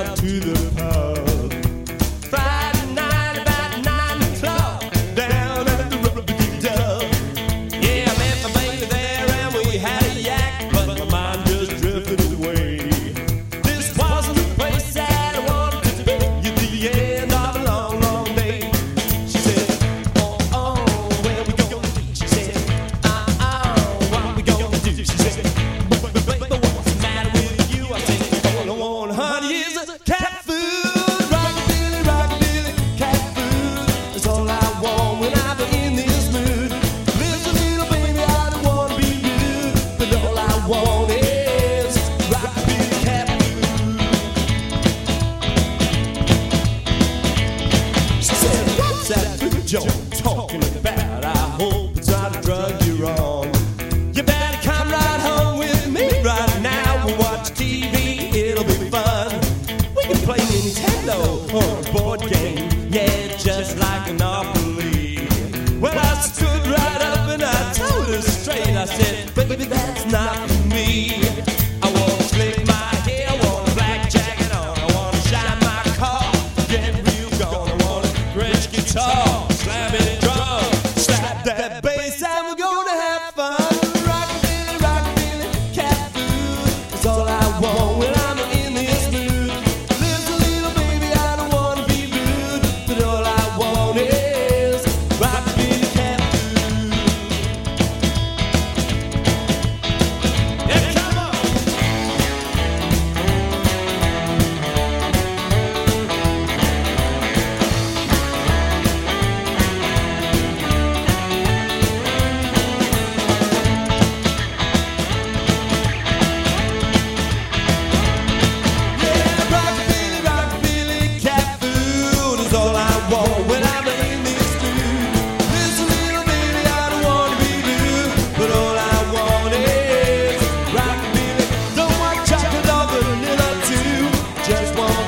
down to the pub. Friday night about 9 o'clock, down at the Rub-a-Dub. Yeah, I met my baby there and we had a yak, but my mind just drifted away. This wasn't the place that I wanted to be at the end of a long, long day. She said, oh, where we gonna be? She said, what we gonna do? She said, baby, what's the matter with you? I said, all I want, honey, is a cat food. Rockabilly, rockabilly, cat food. That's all I want when I'm in this mood. Listen, little baby, I don't wanna be rude, but all I want is rockabilly cat food. She said, what's that food joint talking about? I hope it's not a drug you're on. You better come right home with me right now. We'll watch TV, it'll be fun. We can play Nintendo or a board game, yeah, just like Monopoly. Well, I stood right up and I told her straight. I said, baby, that's not for me. I wanna slick my hair, I want a black jacket on, I wanna shine my car, get real gone, I want a Gretsch guitar, slam it drum, slap that bass, and we're gonna have fun. Rockabilly, rockabilly, cat food. That's all I want when I'm in this mood. Listen, little baby, I don't wanna be rude, but all I want is rockabilly cat food. Yeah, come on. Yeah, rockabilly, rockabilly, cat food is all I want when I'm in this mood. Listen, little baby, I don't wanna be rude, but all I want is rockabilly. Don't want chocolate or vanilla too, just want